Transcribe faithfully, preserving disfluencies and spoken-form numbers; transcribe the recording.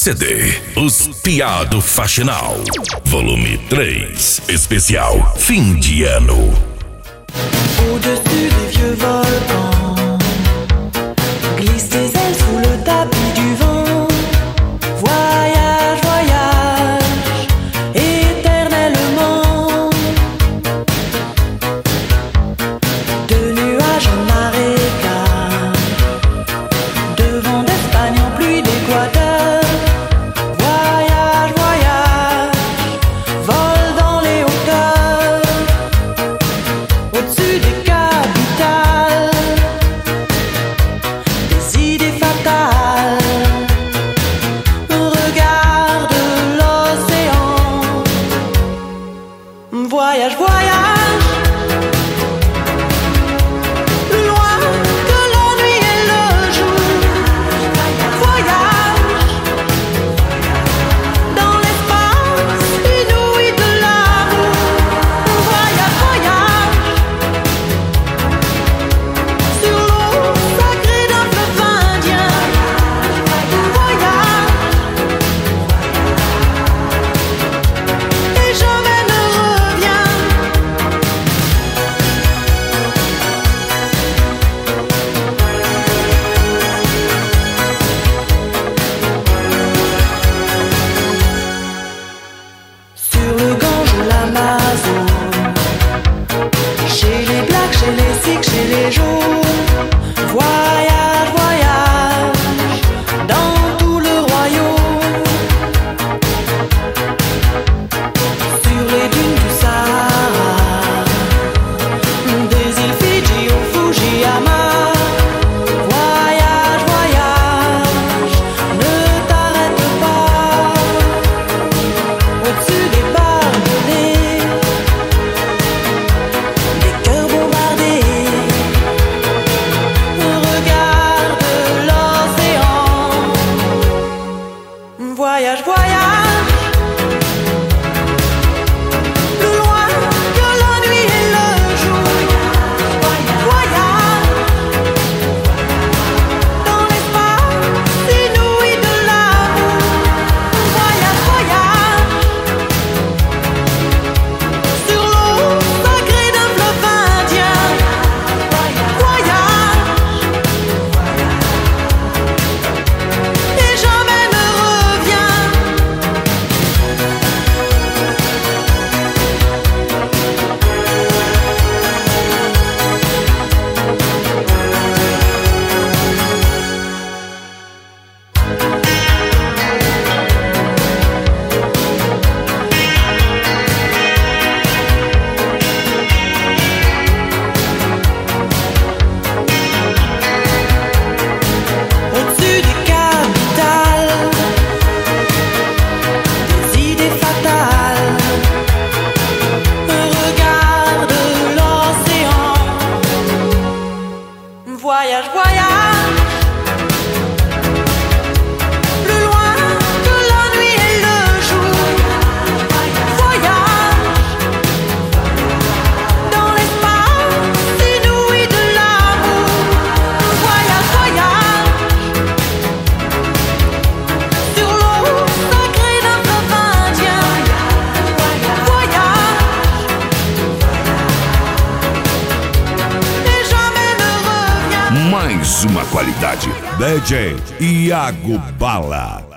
C D Os Piá do Faxinal, volume três, especial fim de ano. Au-dessus des vieux volcans glissent tes ailes sous le tapis du vent. Voyage, voyage, éternellement. De nuages en marécage, de vent d'Espagne en pluie d'Équateur. Voyage, voyage, vole dans les hauteurs. Au-dessus des capitales, des idées fatales. Regarde l'océan. Voyage, voyage, plus loin que la nuit et le jour. Voyage dans l'espace inouï de l'amour. Voyage, voyage sur l'eau sacrée d'un fleuve indien. Voyage et jamais ne reviens. Sur le Gange ou l'Amazone, chez les Blacks, chez les Sikhs, chez les Jaunes. Voyage, voyage dans tout le royaume. Sur les dunes du Sahara, des îles Fidji au Fujiyama. Voyage, voyage, ne t'arrête pas. Au-dessus des barbelés, des cœurs bombardés. Regarde l'océan. Voyage, voyage, plus loin que la nuit et le jour. Voyage dans l'espace inouï de l'amour. Voyage, voyage sur l'eau sacrée d'un fleuve indien. Voyage et jamais ne reviens. Au-dessus des capitales, des idées fatales. Regarde l'océan. Voyage, voyage, plus loin que la nuit et le jour. Voyage dans l'espace inouï de l'amour. Voyage, voyage sur l'eau sacrée d'un fleuve indien. Voyage et jamais ne reviens. Mais uma qualidade. D J Iago Bala.